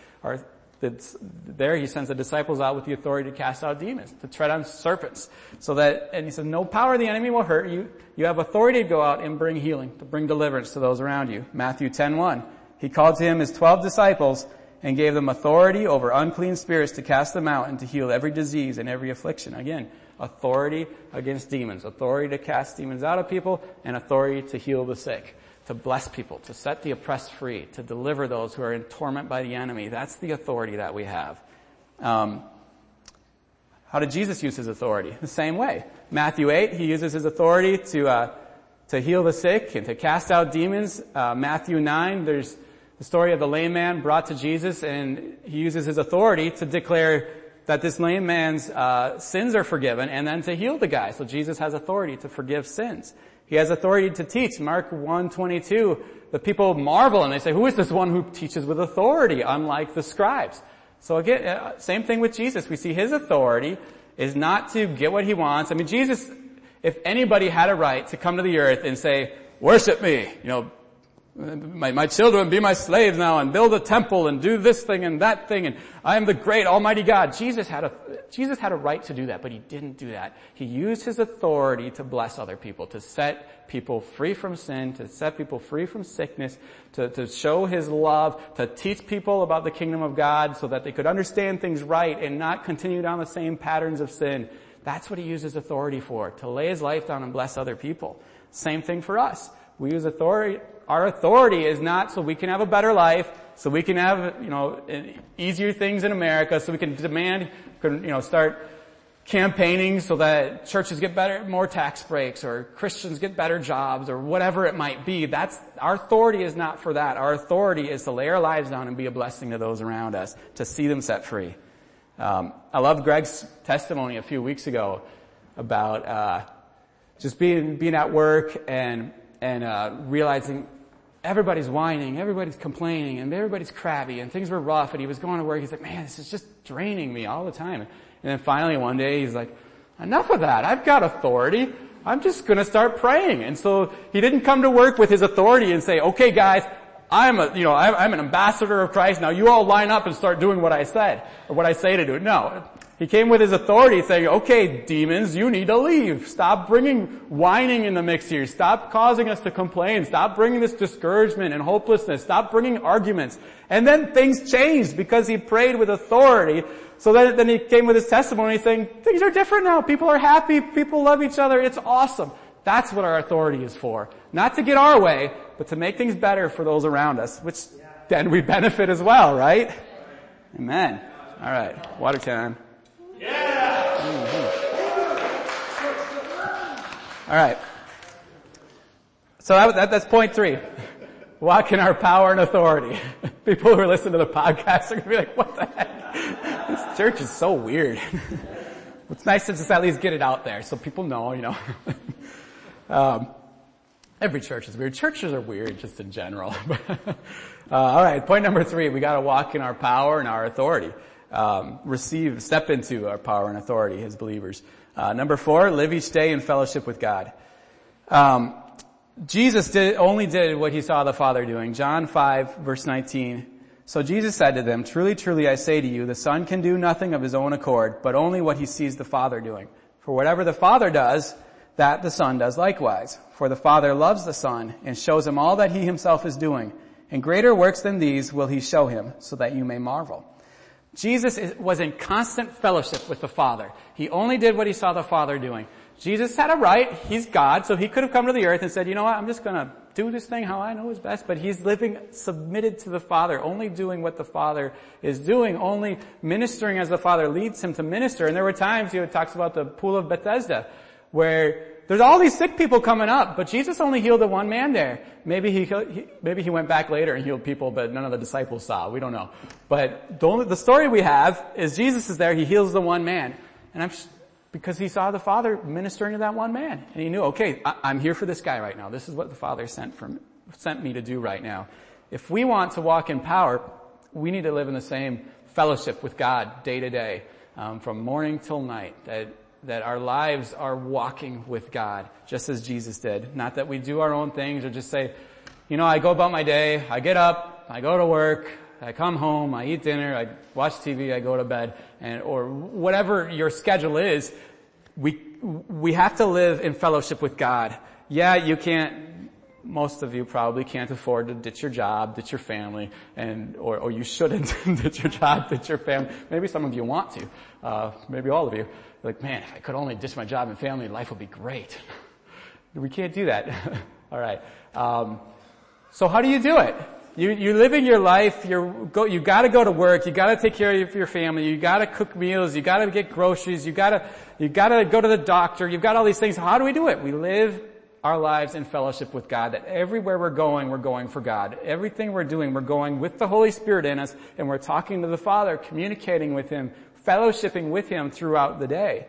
There he sends the disciples out with the authority to cast out demons, to tread on serpents. And he says, no power of the enemy will hurt you. You have authority to go out and bring healing, to bring deliverance to those around you. Matthew 10:1. He called to him his 12 disciples and gave them authority over unclean spirits to cast them out and to heal every disease and every affliction. Again, authority against demons, authority to cast demons out of people, and authority to heal the sick, to bless people, to set the oppressed free, to deliver those who are in torment by the enemy. That's the authority that we have. How did Jesus use his authority? The same way. Matthew 8, he uses his authority to heal the sick and to cast out demons. Matthew 9, there's the story of the lame man brought to Jesus, and he uses his authority to declare that this lame man's sins are forgiven, and then to heal the guy. So Jesus has authority to forgive sins. He has authority to teach. Mark 1:22, the people marvel and they say, who is this one who teaches with authority, unlike the scribes? So again, same thing with Jesus. We see his authority is not to get what he wants. I mean, Jesus, if anybody had a right to come to the earth and say, worship me, my children, be my slaves now, and build a temple and do this thing and that thing, and I am the great almighty God. Jesus had a right to do that, but he didn't do that. He used his authority to bless other people, to set people free from sin, to set people free from sickness, to show his love, to teach people about the kingdom of God so that they could understand things right and not continue down the same patterns of sin. That's what he uses authority for, to lay his life down and bless other people. Same thing for us. We use authority. Our authority is not so we can have a better life, so we can have, easier things in America, so we can start campaigning so that churches get more tax breaks, or Christians get better jobs, or whatever it might be. Our authority is not for that. Our authority is to lay our lives down and be a blessing to those around us, to see them set free. I loved Greg's testimony a few weeks ago about, just being at work and realizing everybody's whining, everybody's complaining, and everybody's crabby, and things were rough, and he was going to work. He's like, man, this is just draining me all the time. And then finally one day he's like, enough of that. I've got authority. I'm just going to start praying. And so he didn't come to work with his authority and say, okay guys, I'm an ambassador of Christ. Now you all line up and start doing what I said, or what I say to do. No. He came with his authority saying, okay, demons, you need to leave. Stop bringing whining in the mix here. Stop causing us to complain. Stop bringing this discouragement and hopelessness. Stop bringing arguments. And then things changed because he prayed with authority. So then he came with his testimony saying, things are different now. People are happy. People love each other. It's awesome. That's what our authority is for. Not to get our way, but to make things better for those around us, which then we benefit as well, right? Amen. All right. Water time. Yeah! All right. So that's point 3. Walk in our power and authority. People who are listening to the podcast are going to be like, what the heck? This church is so weird. It's nice to just at least get it out there so people know, every church is weird. Churches are weird just in general. All right. Point number 3. We got to walk in our power and our authority. Step into our power and authority as believers. Number 4, live each day in fellowship with God. Jesus only did what he saw the Father doing. John 5 verse 19. So Jesus said to them, truly, truly, I say to you, the Son can do nothing of his own accord, but only what he sees the Father doing. For whatever the Father does, that the Son does likewise. For the Father loves the Son and shows him all that he himself is doing. And greater works than these will he show him, so that you may marvel. Jesus was in constant fellowship with the Father. He only did what he saw the Father doing. Jesus had a right. He's God, so he could have come to the earth and said, you know what, I'm just going to do this thing how I know is best. But he's living submitted to the Father, only doing what the Father is doing, only ministering as the Father leads him to minister. And there were times, he talks about the pool of Bethesda, where there's all these sick people coming up, but Jesus only healed the one man there. Maybe he went back later and healed people, but none of the disciples saw. We don't know. But the story we have is Jesus is there, he heals the one man. And because he saw the Father ministering to that one man. And he knew, okay, I'm here for this guy right now. This is what the Father sent me to do right now. If we want to walk in power, we need to live in the same fellowship with God day to day, from morning till night, that our lives are walking with God, just as Jesus did. Not that we do our own things or just say, you know, I go about my day, I get up, I go to work, I come home, I eat dinner, I watch TV, I go to bed, or whatever your schedule is. We have to live in fellowship with God. Yeah, most of you probably can't afford to ditch your job, ditch your family, or you shouldn't ditch your job, ditch your family. Maybe some of you want to. Maybe all of you. Like, man, if I could only ditch my job and family, life would be great. We can't do that. All right. So how do you do it? You're living your life, you gotta go to work, you gotta take care of your family, you gotta cook meals, you gotta get groceries, you gotta go to the doctor, you've got all these things. How do we do it? We live our lives in fellowship with God, that everywhere we're going for God. Everything we're doing, we're going with the Holy Spirit in us, and we're talking to the Father, communicating with Him, fellowshipping with Him throughout the day.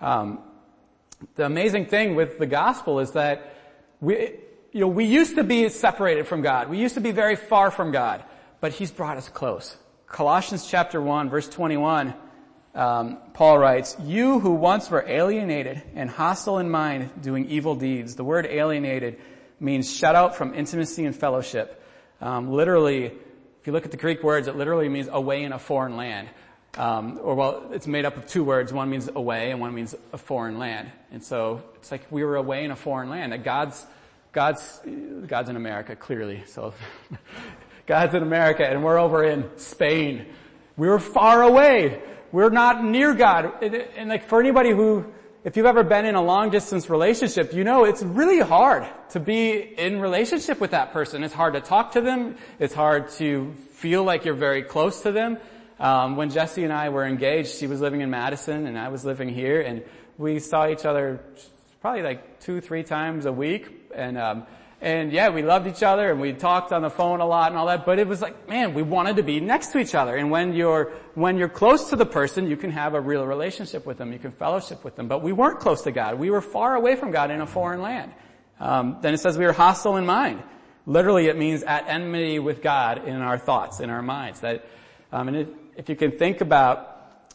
The amazing thing with the gospel is that we used to be separated from God. We used to be very far from God, but He's brought us close. Colossians chapter 1, verse 21, Paul writes, "You who once were alienated and hostile in mind, doing evil deeds." The word alienated means shut out from intimacy and fellowship. Literally, if you look at the Greek words, it literally means away in a foreign land. It's made up of two words. One means away and one means a foreign land. And so it's like we were away in a foreign land. That God's in America, clearly. So God's in America and we're over in Spain. We were far away. We're not near God. And like for anybody if you've ever been in a long distance relationship, you know it's really hard to be in relationship with that person. It's hard to talk to them. It's hard to feel like you're very close to them. When Jesse and I were engaged, she was living in Madison and I was living here, and we saw each other probably like 2-3 times a week. And yeah, we loved each other and we talked on the phone a lot and all that, but it was like, man, we wanted to be next to each other. And when you're close to the person, you can have a real relationship with them, you can fellowship with them. But we weren't close to God. We were far away from God in a foreign land. Then it says we were hostile in mind. Literally it means at enmity with God in our thoughts, in our minds. If you can think about,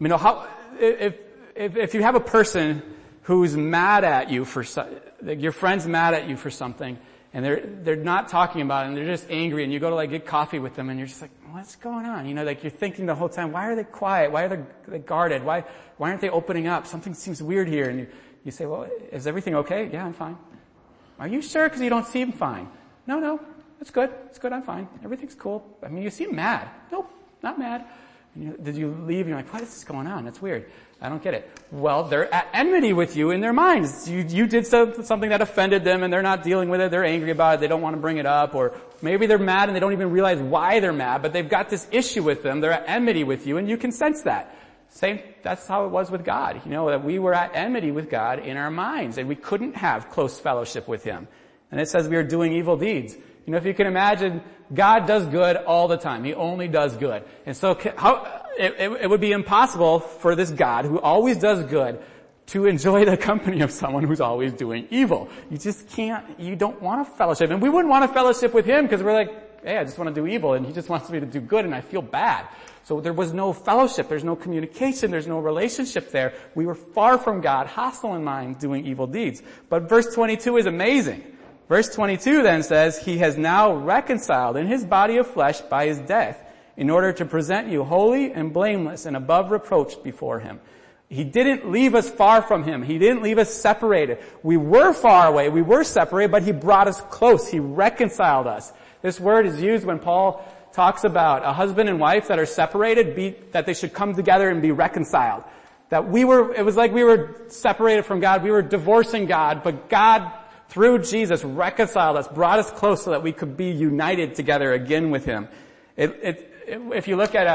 if you have a person who's mad at you your friend's mad at you for something, and they're not talking about it, and they're just angry, and you go to like get coffee with them, and you're just like, what's going on? Like you're thinking the whole time, why are they quiet? Why are they guarded? Why aren't they opening up? Something seems weird here. And you say, well, is everything okay? Yeah, I'm fine. Are you sure? Because you don't seem fine. No, it's good. It's good. I'm fine. Everything's cool. I mean, you seem mad. Nope, not mad. Did you leave? And you're like, what is this going on? That's weird. I don't get it. Well, they're at enmity with you in their minds. You did something that offended them and they're not dealing with it. They're angry about it. They don't want to bring it up. Or maybe they're mad and they don't even realize why they're mad, but they've got this issue with them. They're at enmity with you and you can sense that. That's how it was with God. That we were at enmity with God in our minds and we couldn't have close fellowship with Him. And it says we are doing evil deeds. If you can imagine, God does good all the time. He only does good. And so it would be impossible for this God who always does good to enjoy the company of someone who's always doing evil. You just can't, you don't want to fellowship. And we wouldn't want to fellowship with Him because we're like, hey, I just want to do evil and He just wants me to do good and I feel bad. So there was no fellowship, there's no communication, there's no relationship there. We were far from God, hostile in mind, doing evil deeds. But verse 22 is amazing. Verse 22 then says, He has now reconciled in His body of flesh by His death in order to present you holy and blameless and above reproach before Him. He didn't leave us far from Him. He didn't leave us separated. We were far away. We were separated, but He brought us close. He reconciled us. This word is used when Paul talks about a husband and wife that are separated, that they should come together and be reconciled. It was like we were separated from God, we were divorcing God, but God, through Jesus, reconciled us, brought us close so that we could be united together again with Him. If you look at,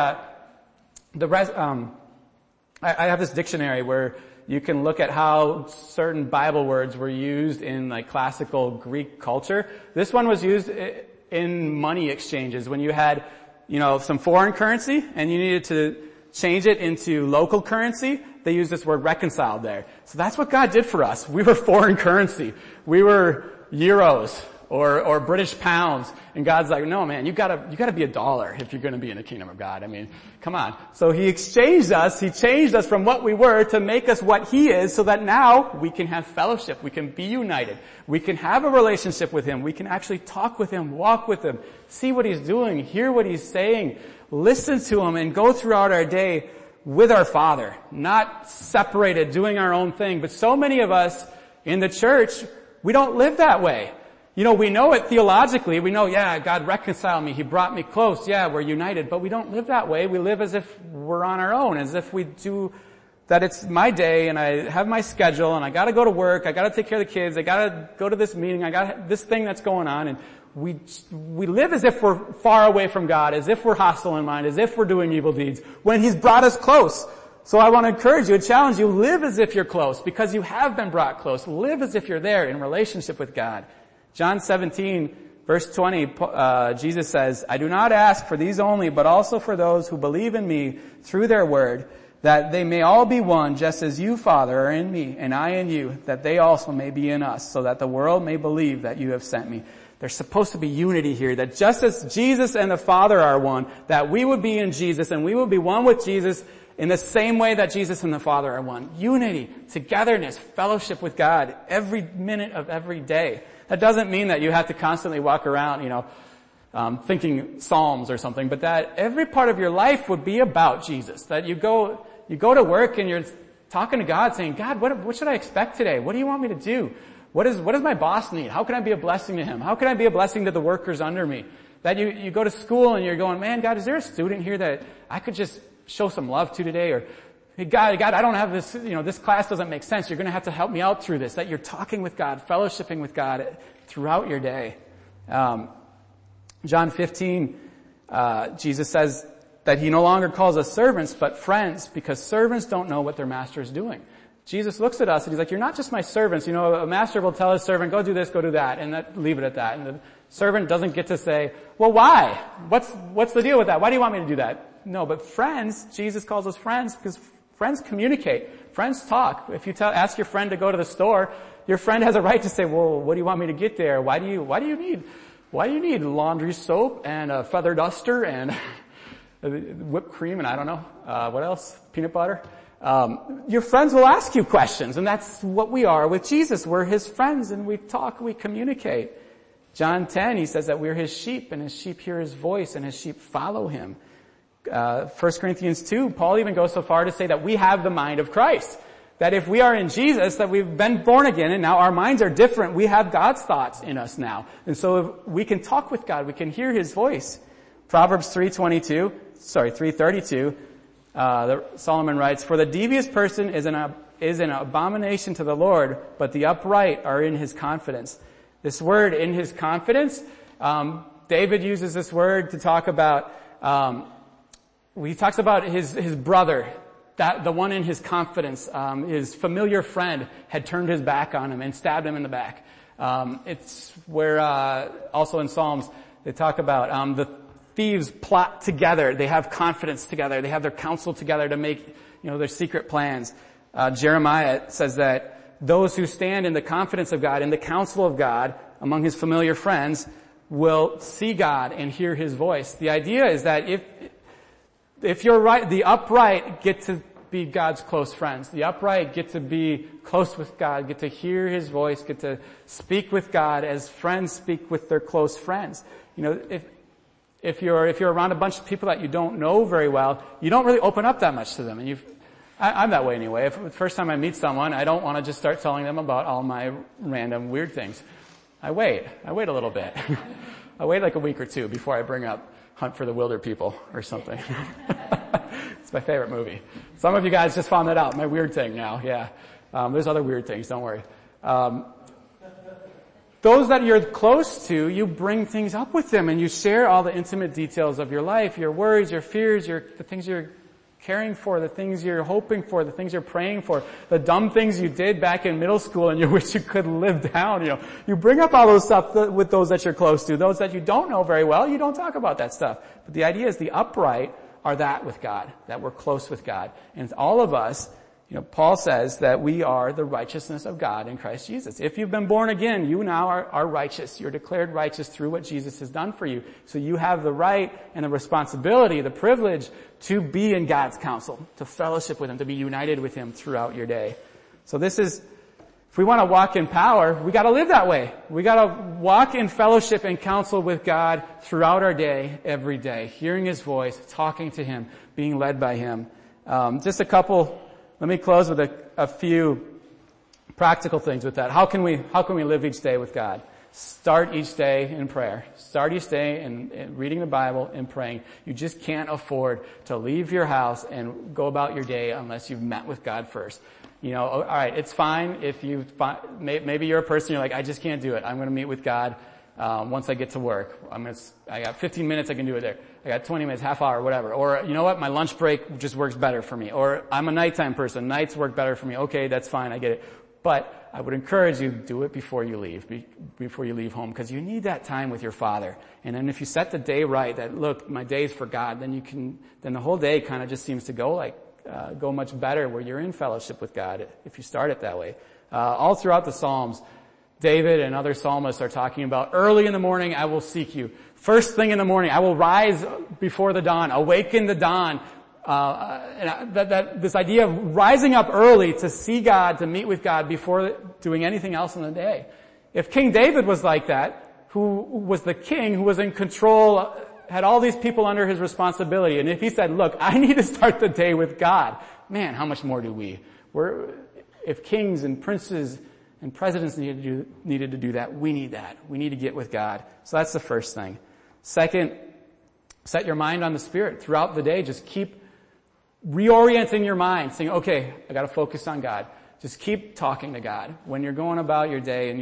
I have this dictionary where you can look at how certain Bible words were used in like classical Greek culture. This one was used in money exchanges when you had, some foreign currency and you needed to change it into local currency. They used this word reconciled there. So that's what God did for us. We were foreign currency. We were euros or British pounds. And God's like, no man, you gotta be a dollar if you're gonna be in the kingdom of God. I mean, come on. So He exchanged us. He changed us from what we were to make us what He is so that now we can have fellowship. We can be united. We can have a relationship with Him. We can actually talk with Him, walk with Him, see what He's doing, hear what He's saying, listen to Him, and go throughout our day with our Father, not separated, doing our own thing. But so many of us in the church, we don't live that way. We know it theologically. We know, yeah, God reconciled me. He brought me close. Yeah, we're united. But we don't live that way. We live as if we're on our own, as if we do that it's my day and I have my schedule and I gotta go to work. I gotta take care of the kids. I gotta go to this meeting. I got this thing that's going on. And we live as if we're far away from God, as if we're hostile in mind, as if we're doing evil deeds, when He's brought us close. So I want to encourage you and challenge you, live as if you're close, because you have been brought close. Live as if you're there in relationship with God. John 17, verse 20, Jesus says, I do not ask for these only, but also for those who believe in me through their word, that they may all be one, just as you, Father, are in me, and I in you, that they also may be in us, so that the world may believe that you have sent me. There's supposed to be unity here, that just as Jesus and the Father are one, that we would be in Jesus, and we would be one with Jesus in the same way that Jesus and the Father are one. Unity, togetherness, fellowship with God every minute of every day. That doesn't mean that you have to constantly walk around, thinking psalms or something, but that every part of your life would be about Jesus. That you go to work and you're talking to God saying, God, what should I expect today? What do you want me to do? What does my boss need? How can I be a blessing to him? How can I be a blessing to the workers under me? That you go to school and you're going, man, God, is there a student here that I could just show some love to today? Or, hey, God, I don't have this, this class doesn't make sense. You're going to have to help me out through this. That you're talking with God, fellowshipping with God throughout your day. John 15, Jesus says that He no longer calls us servants, but friends, because servants don't know what their master is doing. Jesus looks at us and He's like, you're not just my servants. A master will tell his servant, go do this, go do that, and leave it at that. And the servant doesn't get to say, well, why? What's the deal with that? Why do you want me to do that? No, but friends, Jesus calls us friends because friends communicate. Friends talk. If you ask your friend to go to the store, your friend has a right to say, well, what do you want me to get there? Why do you need laundry soap and a feather duster and whipped cream and I don't know, what else? Peanut butter? Your friends will ask you questions, and that's what we are with Jesus. We're His friends, and we talk, we communicate. John 10, He says that we're His sheep, and His sheep hear His voice, and His sheep follow Him. 1 Corinthians 2, Paul even goes so far to say that we have the mind of Christ. That if we are in Jesus, that we've been born again, and now our minds are different. We have God's thoughts in us now. And so we can talk with God, we can hear His voice. Proverbs 3:32, Solomon writes, for the devious person is an abomination to the Lord, but the upright are in His confidence. This word, in His confidence, David uses this word to talk about, he talks about his brother, that the one in his confidence, his familiar friend had turned his back on him and stabbed him in the back. It's where, also in Psalms, they talk about, the thieves plot together. They have confidence together. They have their counsel together to make, their secret plans. Jeremiah says that those who stand in the confidence of God, in the counsel of God, among His familiar friends, will see God and hear His voice. The idea is that if you're right, the upright get to be God's close friends. The upright get to be close with God, get to hear His voice, get to speak with God as friends speak with their close friends. If you're around a bunch of people that you don't know very well, you don't really open up that much to them. And I'm that way anyway. If the first time I meet someone, I don't want to just start telling them about all my random weird things. I wait a little bit. I wait like a week or two before I bring up Hunt for the Wilder People or something. It's my favorite movie. Some of you guys just found that out. My weird thing now, yeah. There's other weird things, don't worry. Those that you're close to, you bring things up with them and you share all the intimate details of your life, your worries, your fears, the things you're caring for, the things you're hoping for, the things you're praying for, the dumb things you did back in middle school and you wish you could live down, You bring up all those stuff with those that you're close to. Those that you don't know very well, you don't talk about that stuff. But the idea is the upright are that with God, that we're close with God. And all of us, Paul says that we are the righteousness of God in Christ Jesus. If you've been born again, you now are righteous. You're declared righteous through what Jesus has done for you. So you have the right and the responsibility, the privilege to be in God's counsel, to fellowship with Him, to be united with Him throughout your day. So if we want to walk in power, we got to live that way. We got to walk in fellowship and counsel with God throughout our day, every day, hearing His voice, talking to Him, being led by Him. Let me close with a few practical things with that. How can we live each day with God? Start each day in prayer. Start each day in reading the Bible and praying. You just can't afford to leave your house and go about your day unless you've met with God first. All right, it's fine if maybe you're a person, you're like, I just can't do it. I'm going to meet with God once I get to work. I got 15 minutes, I can do it there. I got 20 minutes, half hour, whatever. Or, you know what, my lunch break just works better for me. Or I'm a nighttime person, nights work better for me. Okay, that's fine, I get it. But I would encourage you, do it before you leave home, because you need that time with your Father. And then if you set the day right, that look, my day's for God, then the whole day kind of just seems to go much better where you're in fellowship with God if you start it that way. All throughout the Psalms, David and other psalmists are talking about early in the morning I will seek you. First thing in the morning I will rise before the dawn, awaken the dawn. This idea of rising up early to see God, to meet with God before doing anything else in the day. If King David was like that, who was the king, who was in control, had all these people under his responsibility, and if he said, look, I need to start the day with God, man, how much more do we? If kings and princes and presidents needed to do that, we need that. We need to get with God. So that's the first thing. Second, set your mind on the Spirit throughout the day. Just keep reorienting your mind, saying, okay, I got to focus on God. Just keep talking to God. When you're going about your day and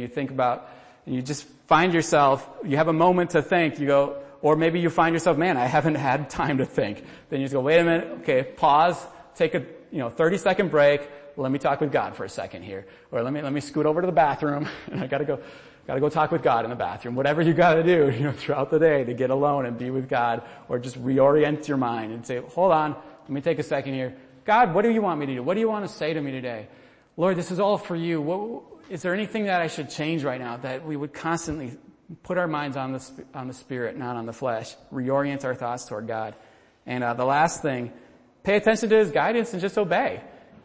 you just find yourself, you have a moment to think, you go, or maybe you find yourself, man, I haven't had time to think. Then you just go, wait a minute, okay, pause, take a 30-second break. Let me talk with God for a second here. Or let me scoot over to the bathroom and I gotta go talk with God in the bathroom. Whatever you gotta do, throughout the day to get alone and be with God, or just reorient your mind and say, hold on, let me take a second here. God, what do you want me to do? What do you want to say to me today? Lord, this is all for you. Is there anything that I should change right now, that we would constantly put our minds on the Spirit, not on the flesh, reorient our thoughts toward God? And the last thing, pay attention to His guidance and just obey.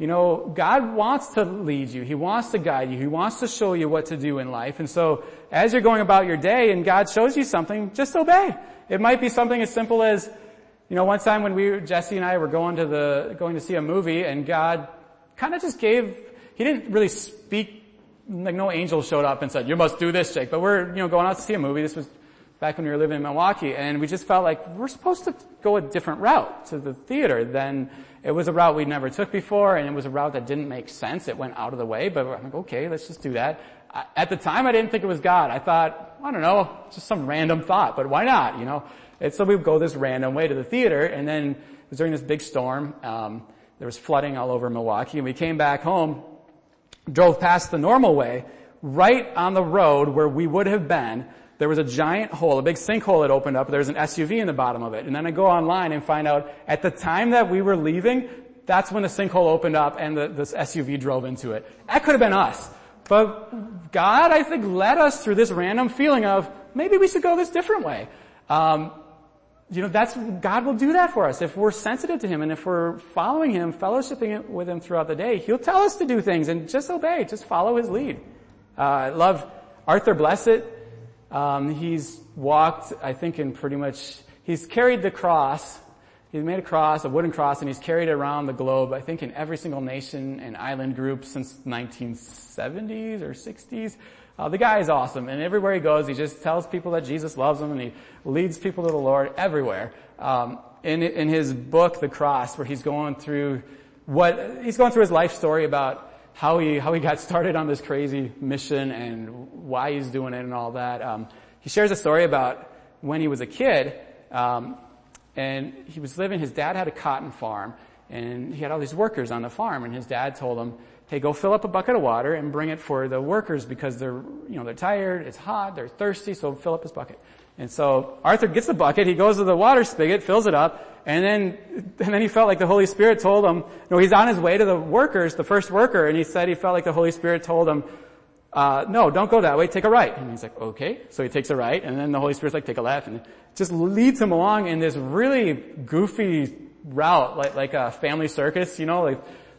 God wants to lead you. He wants to guide you. He wants to show you what to do in life. And so as you're going about your day and God shows you something, just obey. It might be something as simple as, one time when Jesse and I were going to see a movie, and God kind of just He didn't really speak, like no angel showed up and said, you must do this, Jake. But we're, going out to see a movie. This was back when we were living in Milwaukee, and we just felt like we're supposed to go a different route to the theater than it was a route we'd never took before, and it was a route that didn't make sense. It went out of the way, but I'm like, okay, let's just do that. At the time, I didn't think it was God. I thought, I don't know, just some random thought, but why not, And so we would go this random way to the theater, and then it was during this big storm. There was flooding all over Milwaukee, and we came back home, drove past the normal way, right on the road where we would have been. There was a giant hole, a big sinkhole that opened up. There was an SUV in the bottom of it. And then I go online and find out at the time that we were leaving, that's when the sinkhole opened up and this SUV drove into it. That could have been us. But God, I think, led us through this random feeling of maybe we should go this different way. God will do that for us. If we're sensitive to Him and if we're following Him, fellowshipping with Him throughout the day, He'll tell us to do things and just obey, just follow His lead. I love Arthur Blessitt. He's walked, I think, he's carried the cross. He's made a wooden cross, and he's carried it around the globe, I think, in every single nation and island group since 1970s or 60s. The guy is awesome, and everywhere he goes, he just tells people that Jesus loves them, and he leads people to the Lord everywhere. In his book, The Cross, where he's going through his life story about how he got started on this crazy mission and why he's doing it and all that. He shares a story about when he was a kid, and he was his dad had a cotton farm, and he had all these workers on the farm, and his dad told him, hey, go fill up a bucket of water and bring it for the workers because they're tired, it's hot, they're thirsty, so fill up his bucket. And so Arthur gets the bucket, he goes to the water spigot, fills it up, and then he felt like the Holy Spirit told him, he's on his way to the workers, the first worker, and he said he felt like the Holy Spirit told him, no, don't go that way, take a right. And he's like, okay. So he takes a right, and then the Holy Spirit's like, take a left, and it just leads him along in this really goofy route, like a family circus, like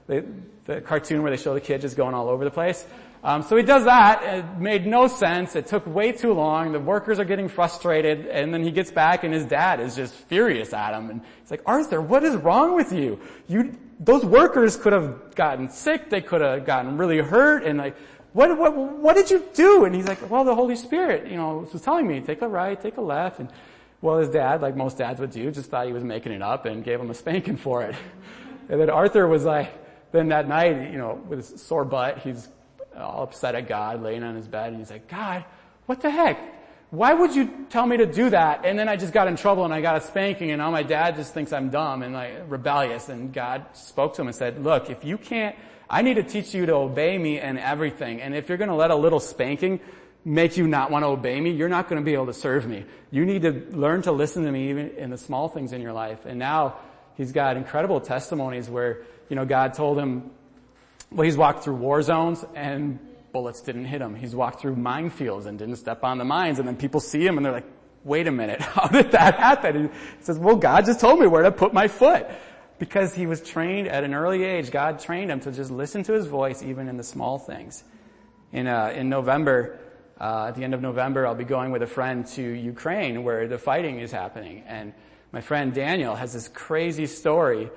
the cartoon where they show the kid just going all over the place. So he does that. It made no sense. It took way too long. The workers are getting frustrated, and then he gets back, and his dad is just furious at him. And he's like, Arthur, what is wrong with you? Those workers could have gotten sick. They could have gotten really hurt. And like, what did you do? And he's like, well, the Holy Spirit, was telling me, take a right, take a left. And well, his dad, like most dads would do, just thought he was making it up and gave him a spanking for it. And then Arthur was like, then that night, with his sore butt, he's all upset at God, laying on his bed, and he's like, God, what the heck? Why would you tell me to do that? And then I just got in trouble and I got a spanking, and now my dad just thinks I'm dumb and like rebellious. And God spoke to him and said, look, if you can't, I need to teach you to obey me in everything. And if you're going to let a little spanking make you not want to obey me, you're not going to be able to serve me. You need to learn to listen to me even in the small things in your life. And now he's got incredible testimonies where, God told him, well, he's walked through war zones and bullets didn't hit him. He's walked through minefields and didn't step on the mines, and then people see him and they're like, wait a minute, how did that happen? He says, well, God just told me where to put my foot. Because he was trained at an early age. God trained him to just listen to his voice even in the small things. In November, at the end of November, I'll be going with a friend to Ukraine where the fighting is happening. And my friend Daniel has this crazy story.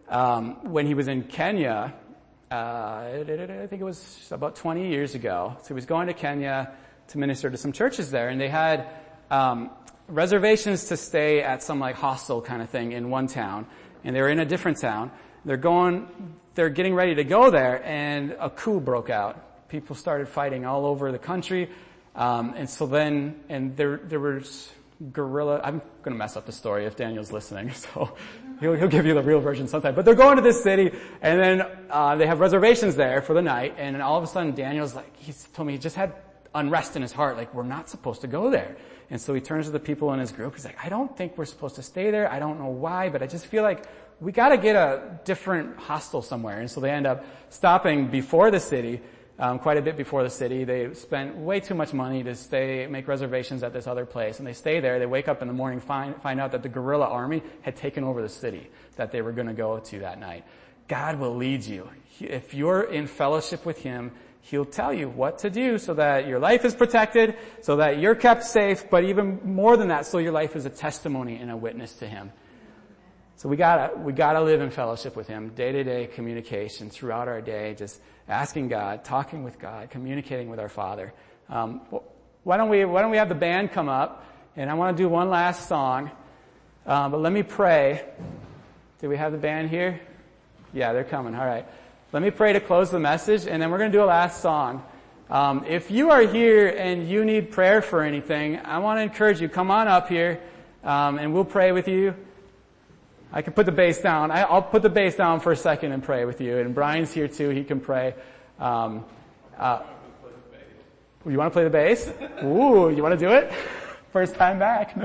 When he was in Kenya, I think it was about 20 years ago. So he was going to Kenya to minister to some churches there, and they had reservations to stay at some like hostel kind of thing in one town, and they were in a different town. They're getting ready to go there, and a coup broke out. People started fighting all over the country, and there was guerrilla. I'm going to mess up the story if Daniel's listening, so he'll give you the real version sometime. But they're going to this city, and then they have reservations there for the night, and all of a sudden Daniel's like, he told me he just had unrest in his heart, like, we're not supposed to go there. And so he turns to the people in his group. He's like, I don't think we're supposed to stay there. I don't know why, but I just feel like we got to get a different hostel somewhere. And so they end up stopping before the city, quite a bit before the city. They spent way too much money to make reservations at this other place. And they stay there. They wake up in the morning, find out that the guerrilla army had taken over the city that they were going to go to that night. God will lead you. If you're in fellowship with Him, He'll tell you what to do so that your life is protected, so that you're kept safe, but even more than that, so your life is a testimony and a witness to Him. So we gotta live in fellowship with Him, day-to-day communication throughout our day, just asking God, talking with God, communicating with our Father. Why don't we have the band come up, and I want to do one last song, but let me pray. Do we have the band here? Yeah, they're coming. All right. Let me pray to close the message, and then we're going to do a last song. If you are here and you need prayer for anything, I want to encourage you, come on up here, and we'll pray with you. I can put the bass down. I'll put the bass down for a second and pray with you. And Brian's here too. He can pray. You want to play the bass? Ooh, you want to do it? First time back.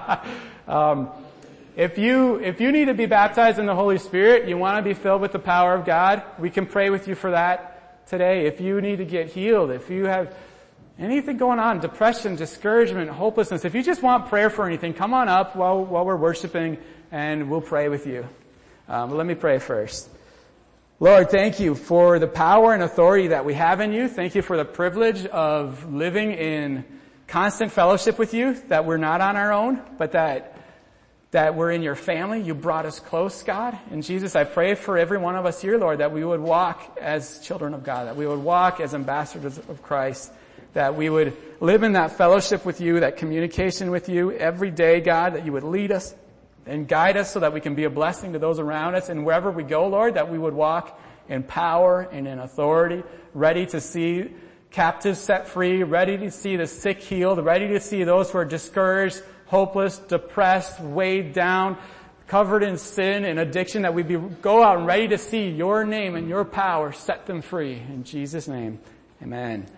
If you need to be baptized in the Holy Spirit, you want to be filled with the power of God, we can pray with you for that today. If you need to get healed, if you have anything going on, depression, discouragement, hopelessness, if you just want prayer for anything, come on up while we're worshiping and we'll pray with you. But let me pray first. Lord, thank you for the power and authority that we have in you. Thank you for the privilege of living in constant fellowship with you, that we're not on our own, but that we're in your family. You brought us close, God. And Jesus, I pray for every one of us here, Lord, that we would walk as children of God, that we would walk as ambassadors of Christ, that we would live in that fellowship with you, that communication with you every day, God, that you would lead us and guide us so that we can be a blessing to those around us. And wherever we go, Lord, that we would walk in power and in authority, ready to see captives set free, ready to see the sick healed, ready to see those who are discouraged, hopeless, depressed, weighed down, covered in sin and addiction, that we go out and ready to see your name and your power set them free. In Jesus' name, amen.